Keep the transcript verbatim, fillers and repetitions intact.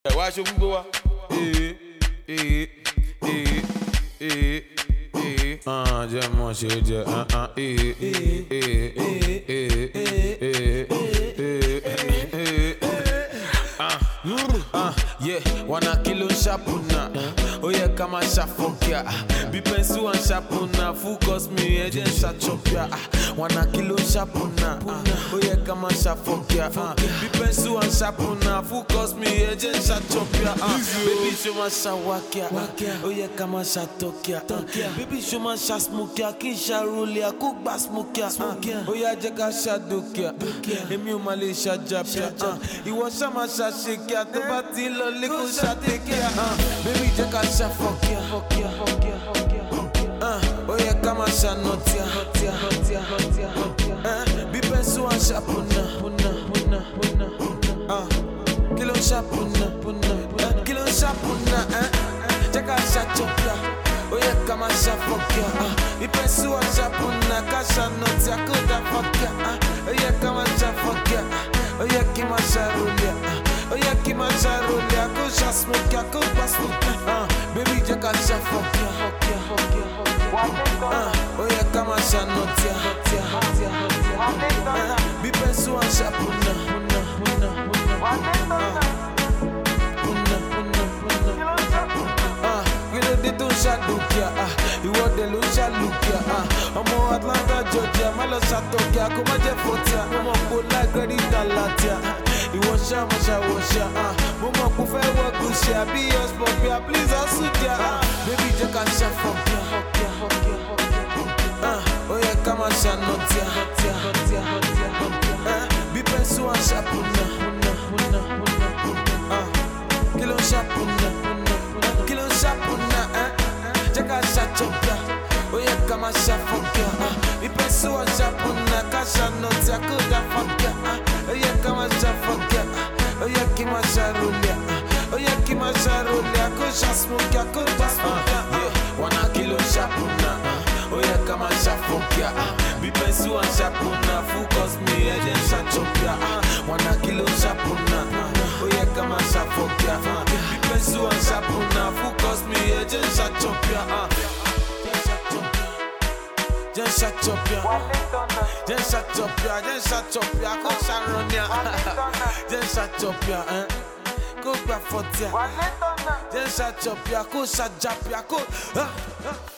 Why should we go? Eh, eh, eh, eh, eh. Ah, j'ai mon chez Dieu. Ah, ah, eh, eh, eh, eh, eh, eh, eh, eh, eh. Ah, ah, yeah. Wana kilo shapuna. Oh yeah, kama shafokia. Bi pensu an shapuna. Focus me, ejen shachopia. Wana kilo shapuna. Oh yeah, kama shafokia. Bi pensu an shapuna. Focus me, ejen shachopia. Baby show ma shawakia. Oh yeah, kama shatokia. Baby show ma shasmokia. Kisha rulia, cook basmokia. Oh yeah, jeka shadokia. Emi o male shajapia. Iwo shama shashikia. Tobati lo liko shatekia. Baby jeka shafokia. Oh yeah, kama shanotia. Bi pensu an shapuna. Kilo shapuna. Kilo shapuna. Jeka shachopia. Oh yeah, kama shafokia. Bi pensu an shapuna. Kasha notia kuda fokia. Oh yeah, kama shafokia. Oh yeah, kima sharulia. Oh yeah, kima sharulia. Kusha smokia, kupa smokia. Baby jeka shafokia. Oh yeah, kama shanotia. Bi pensu an shapuna. Don't shadukia, ah, you want the lucha lukia, ah, I'm more Atlanta, Georgia, Malo Satokia, come on, Jeffotia, I'm on good like ready to Latia, you want Shama Shawasha, ah, Mama Kufa, what Gushia, be yours, Popia, please, I'll suit ya, ah, baby, Jacka Shafokia, ah, oh yeah, come on, Shanotia, ah, be pensu and Shapuna, ah, Kilo Shapuna, Kilo Shapuna, eh? Jeka shachopia. Oh yeah, kama shafokia. Mi pensu an shapuna. Kasha notia kuda fokia. Oh yeah, kama shafokia. Oh yeah, kima sharulia. Oh yeah, kima sharulia. Kusha smokia, kuda smokia. Yeah, wana kilo shapuna. Oh yeah, kama shafokia. Mi pensu an shapuna. Focus me, ejen shachopia. Wana kilo shapuna. Oh yeah, kama shafokia. Mi pensu an shapuna. Focus me, ejen shachopia. Just shut up, yeah. Just shut up, yeah. Just shut up, yeah. Go Sharon, yeah. Just shut up, yeah. Go back for yeah. Just shut up, yeah. Go shut up, yeah. Go.